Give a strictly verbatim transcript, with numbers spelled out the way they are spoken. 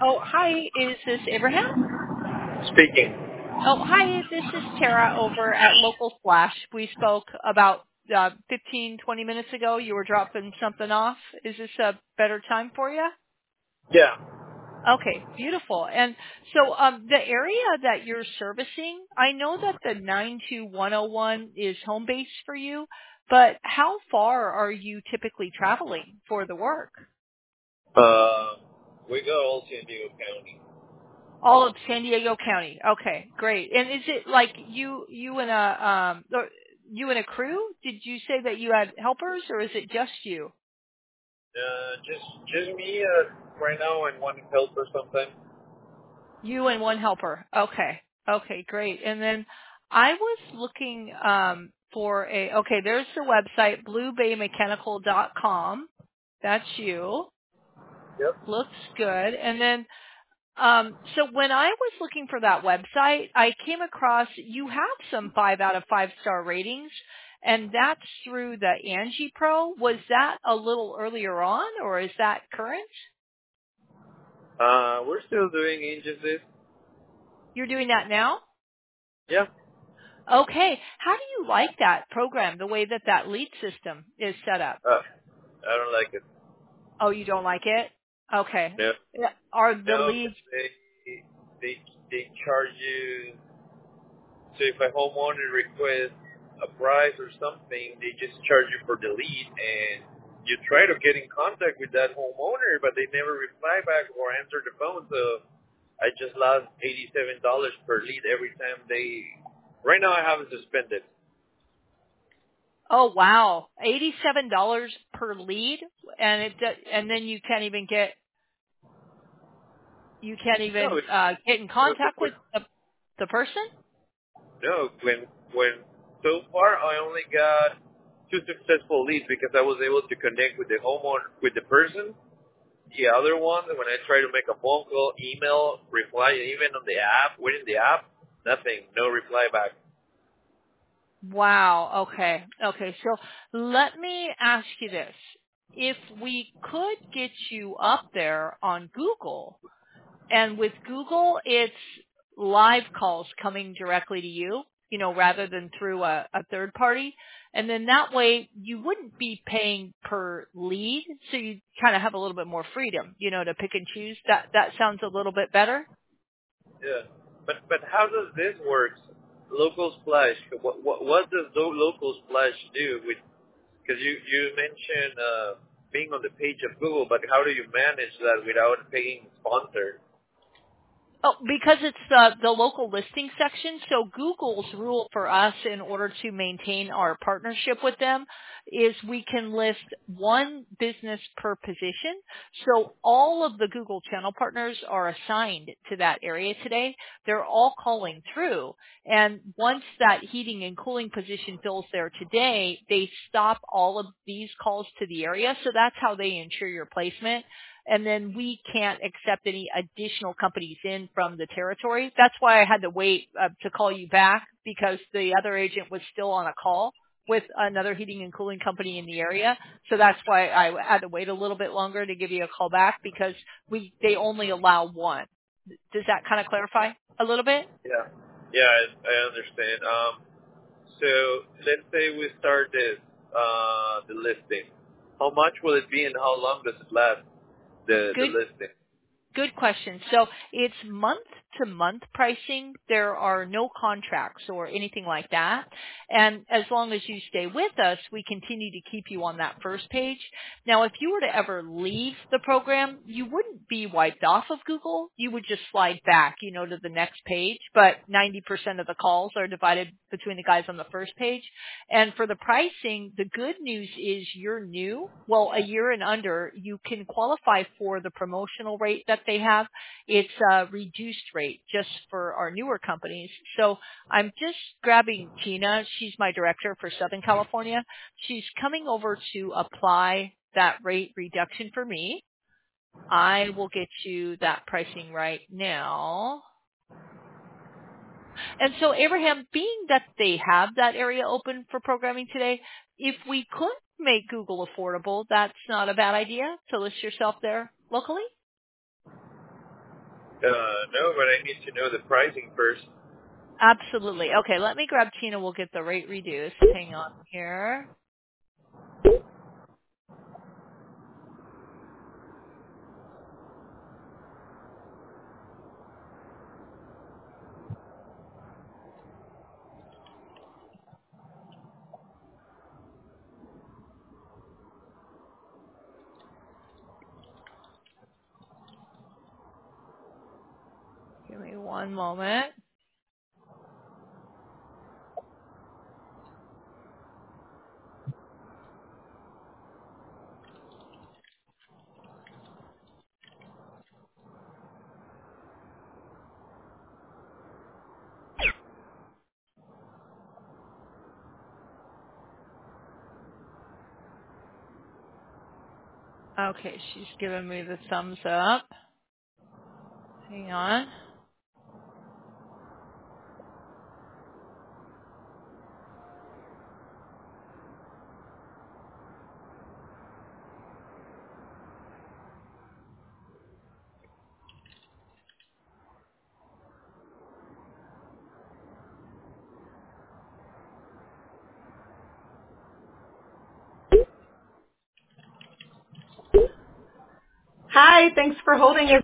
Oh, hi. Is this Abraham? Speaking. Oh, hi. This is Tara over at Local Flash. We spoke about uh, fifteen, twenty minutes ago. You were dropping something off. Is this a better time for you? Yeah. Okay, beautiful. And so um, the area that you're servicing, I know that the nine two one oh one is home base for you, but how far are you typically traveling for the work? Uh, we go all San Diego County. All of San Diego County. Okay, great. And is it like you you and a um or you and a crew? Did you say that you had helpers, or is it just you? Uh, just just me uh, right now and one help or something. You and one helper. Okay. Okay, great. And then I was looking um for a okay, there's the website blue bay mechanical dot com. That's you. Yep. Looks good. And then Um, so when I was looking for that website, I came across you have some five out of five star ratings, and that's through the Angie Pro. Was that a little earlier on, or is that current? Uh, we're still doing agencies. You're doing that now? Yeah. Okay. How do you like that program, the way that that lead system is set up? Uh, I don't like it. Oh, you don't like it? Okay. No. Yeah. Are the No, leads? because they they they charge you. So if a homeowner requests a price or something, they just charge you for the lead, and you try to get in contact with that homeowner, but they never reply back or answer the phone. So I just lost eighty-seven dollars per lead every time they. Right now, I have it suspended. Oh wow, eighty-seven dollars per lead, and it do- and then you can't even get you can't No, even it's, uh, get in no, contact when, with the, the person? no, when when so far I only got two successful leads because I was able to connect with the homeowner with the person. The other one, when I try to make a phone call, email, reply, even on the app, within the app, nothing, no reply back. Wow. Okay. Okay. So let me ask you this. If we could get you up there on Google, and with Google, it's live calls coming directly to you, you know, rather than through a, a third party. And then that way you wouldn't be paying per lead. So you kind of have a little bit more freedom, you know, to pick and choose. That, that sounds a little bit better. Yeah, but but how does this work? Local Splash. What what what does the Local Splash do with? Because you you mentioned uh, being on the page of Google, but how do you manage that without paying sponsor? Oh, because it's the, the local listing section. So Google's rule for us in order to maintain our partnership with them is we can list one business per position. So all of the Google channel partners are assigned to that area today. They're all calling through. And once that heating and cooling position fills there today, they stop all of these calls to the area. So that's how they ensure your placement, and then we can't accept any additional companies in from the territory. That's why I had to wait uh, to call you back, because the other agent was still on a call with another heating and cooling company in the area. So that's why I had to wait a little bit longer to give you a call back, because we they only allow one. Does that kind of clarify a little bit? Yeah, yeah, I, I understand. Um, so let's say we start this uh, the listing. How much will it be, and how long does it last? The the Good. listing. Good question. So it's month to month pricing. There are no contracts or anything like that. And as long as you stay with us, we continue to keep you on that first page. Now, if you were to ever leave the program, you wouldn't be wiped off of Google. You would just slide back, you know, to the next page. But ninety percent of the calls are divided between the guys on the first page. And for the pricing, the good news is you're new. Well, a year and under, you can qualify for the promotional rate that they have. It's a reduced rate just for our newer companies. So I'm just grabbing Tina. She's my director for Southern California. She's coming over to apply that rate reduction for me. I will get you that pricing right now. And so, Abraham, being that they have that area open for programming today, if we could make Google affordable, that's not a bad idea to list yourself there locally. Uh, no, but I need to know the pricing first. Absolutely. Okay, let me grab Tina. We'll get the rate reduced. Hang on here. Give me one moment. Okay, she's giving me the thumbs up. Hang on. Hi, thanks for holding.